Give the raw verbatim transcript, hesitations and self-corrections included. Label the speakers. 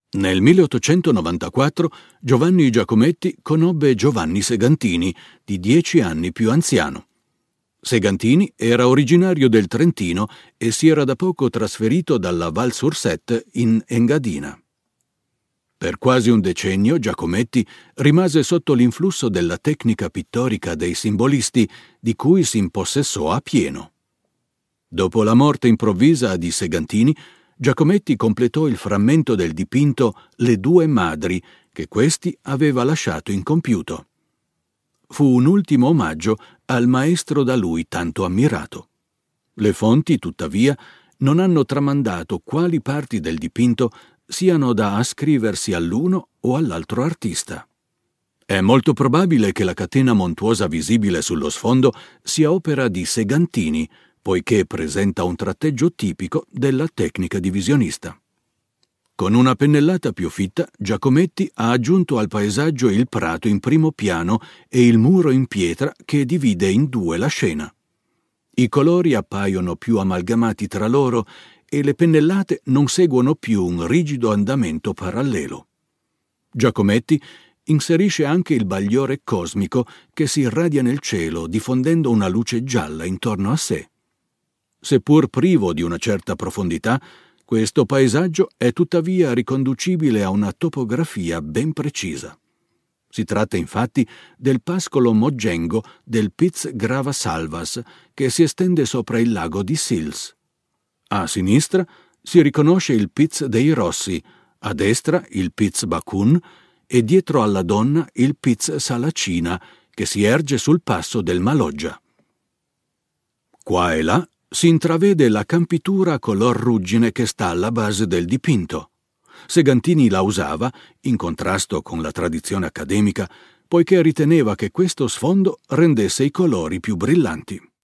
Speaker 1: Nel milleottocentonovantaquattro Giovanni Giacometti conobbe Giovanni Segantini, di dieci anni più anziano. Segantini era originario del Trentino e si era da poco trasferito dalla Val Sursette in Engadina. Per quasi un decennio Giacometti rimase sotto l'influsso della tecnica pittorica dei simbolisti, di cui si impossessò a pieno. Dopo la morte improvvisa di Segantini, Giacometti completò il frammento del dipinto Le due madri, che questi aveva lasciato incompiuto. Fu un ultimo omaggio al maestro da lui tanto ammirato. Le fonti, tuttavia, non hanno tramandato quali parti del dipinto siano da ascriversi all'uno o all'altro artista. È molto probabile che la catena montuosa visibile sullo sfondo sia opera di Segantini, poiché presenta un tratteggio tipico della tecnica divisionista. Con una pennellata più fitta, Giacometti ha aggiunto al paesaggio il prato in primo piano e il muro in pietra che divide in due la scena. I colori appaiono più amalgamati tra loro e le pennellate non seguono più un rigido andamento parallelo. Giacometti inserisce anche il bagliore cosmico che si irradia nel cielo, diffondendo una luce gialla intorno a sé. Seppur privo di una certa profondità, questo paesaggio è tuttavia riconducibile a una topografia ben precisa. Si tratta infatti del pascolo moggengo del Piz Grava Salvas, che si estende sopra il lago di Sils. A sinistra si riconosce il Piz dei Rossi, a destra il Piz Bacun e dietro alla donna il Piz Salacina, che si erge sul passo del Maloggia. Qua e là si intravede la campitura color ruggine che sta alla base del dipinto. Segantini la usava, in contrasto con la tradizione accademica, poiché riteneva che questo sfondo rendesse i colori più brillanti.